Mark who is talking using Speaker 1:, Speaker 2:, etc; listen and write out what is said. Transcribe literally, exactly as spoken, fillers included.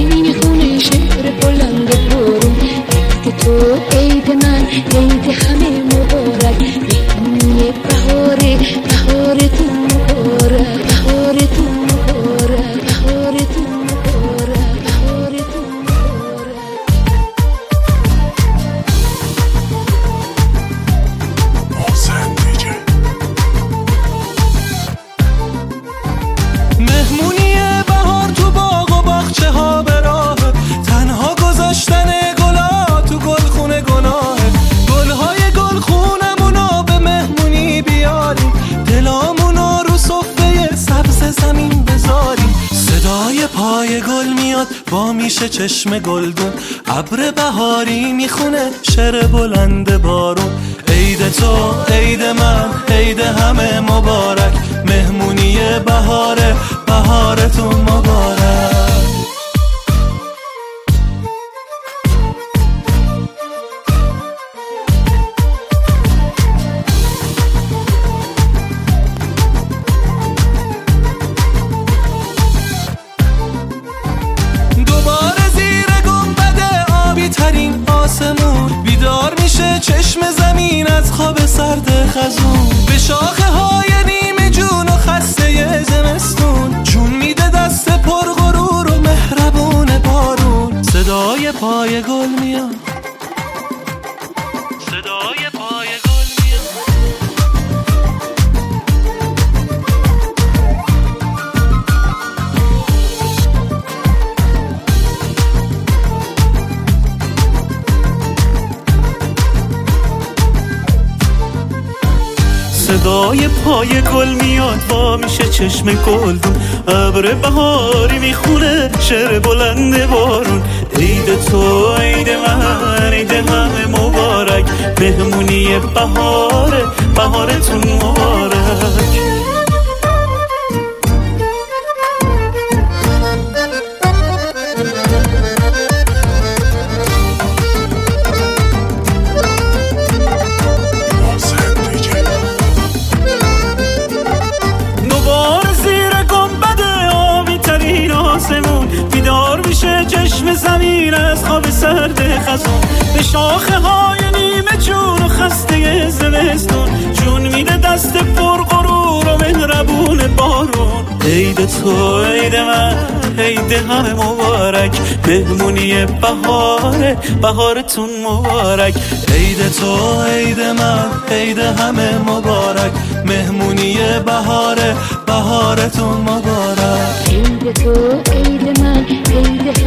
Speaker 1: میخونه شعر بلند بارون. عید تو عید من عید همه مبارک، مهمونی بهاره بهار تو مبارک، بهار تو مبارک، بهار تو مبارک، بهار تو مبارک.
Speaker 2: مهمونی بهار تو باغ و باغچه ها به راه، تنها گذاشتن گلا تو گلخونه گناهه. گلهای گلخونمونو به مهمونی بیاریم، دلامونو رو صفحه سبز زمین بذاریم. صدای پای گل میاد با میشه چشم گلدون، ابر بهاری میخونه شعر بلند بارون. عید تو عید من عید همه مبارک، مهمونی بهاره بهارتون مبارک. دوباره زیر گنبد آبی ترین آسمون، بیدار میشه چشم زمین از خواب سرد خزون. به شاخه های نیمه جون و خسته زمستون، جون میده دست پر غرور و مهربون بارون. صدای پای گل میاد، صدای پای گل میاد. صدای پای گل میاد وا میشه چشم گلدون، ابر بهاری میخونه شعر بلند بارون. عید تو عید من عید همه مبارک، مهمونی بهاره بهارتون مبارک. بیدار میشه چشم زمین از خواب سرد خزون. به شاخه های نیمه جون و خسته زمستون، جون میده دست پر غرور و مهربون بارون. عید تو عید من عید همه مبارک، مهمونی بهاره بهارتون مبارک. عید تو عید من عید همه مبارک، مهمونی بهاره بهارتون مبارک.
Speaker 1: عید تو عید من عید